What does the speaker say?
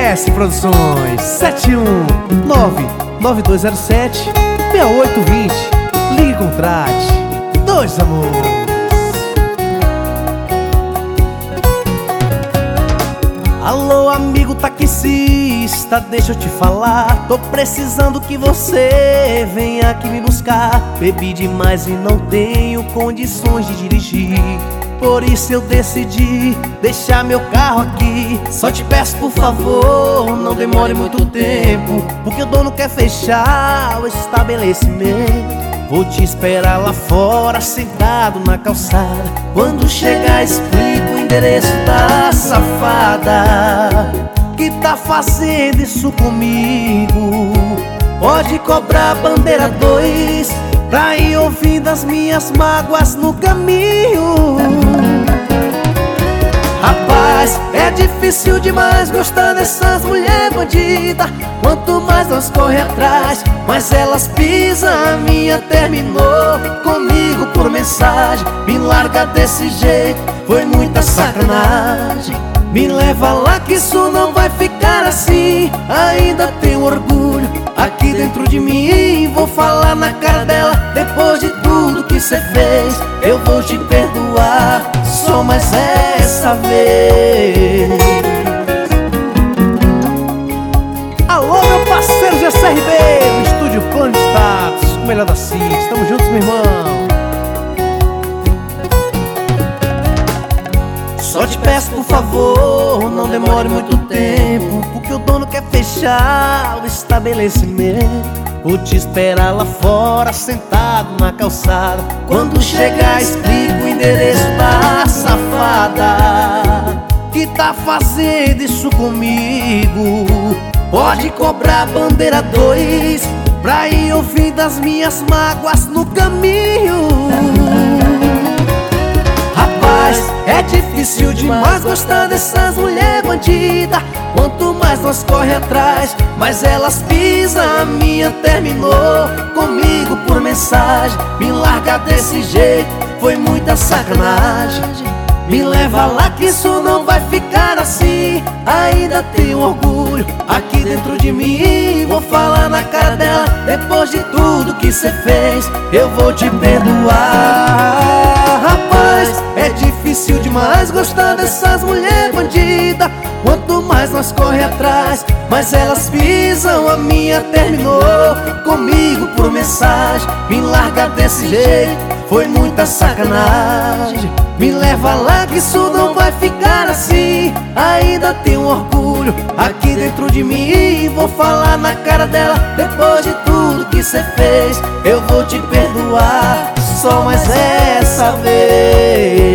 S Produções 71992076820. Ligue e contrate. Dois amores. Alô, amigo taxista, deixa eu te falar. Tô precisando que você venha aqui me buscar. Bebi demais e não tenho condições de dirigir. Por isso eu decidi deixar meu carro aqui. Só te peço, por favor, não demore muito tempo, porque o dono quer fechar o estabelecimento. Vou te esperar lá fora, sentado na calçada. Quando chegar, explico o endereço da safada que tá fazendo isso comigo. Pode cobrar bandeira 2 pra ir ouvindo as minhas mágoas no caminho. Rapaz, é difícil demais gostar dessas mulheres bandidas. Quanto mais nós corre atrás, mais elas pisam. A minha terminou comigo por mensagem. Me larga desse jeito, foi muita sacanagem. Me leva lá que isso não vai ficar assim. Ainda tenho orgulho aqui dentro de mim. Vou falar na cara dela, depois de tudo que cê fez, eu vou te perdoar, só mais essa vez. Alô, meu parceiro GCRB, no estúdio Plano de Status, o melhor da CIT. Tamo juntos, meu irmão. Só te peço, por favor, não demore muito tempo, porque o dono quer fechar o estabelecimento. Vou te esperar lá fora, sentado na calçada. Quando chegar, explico o endereço da safada que tá fazendo isso comigo. Pode cobrar bandeira 2 pra ir ouvindo as minhas mágoas no caminho. Rapaz, é difícil demais gostar dessas mulheres bandidas. Quanto mais nós corre atrás, mais elas pisam. A minha terminou comigo por mensagem. Me larga desse jeito, foi muita sacanagem. Me leva lá que isso não vai ficar assim. Ainda tenho orgulho aqui dentro de mim. Vou falar na cara dela, depois de tudo que cê fez, eu vou te perdoar. Rapaz, é difícil demais gostar dessas mulheres bandidas. Quanto mais nós corre atrás, mais elas pisam. A minha terminou comigo por mensagem. Me larga desse jeito, foi muita sacanagem. Me leva lá que isso não vai ficar assim. Ainda tenho orgulho aqui dentro de mim. Vou falar na cara dela, depois de tudo que cê fez, eu vou te perdoar, só mais essa vez.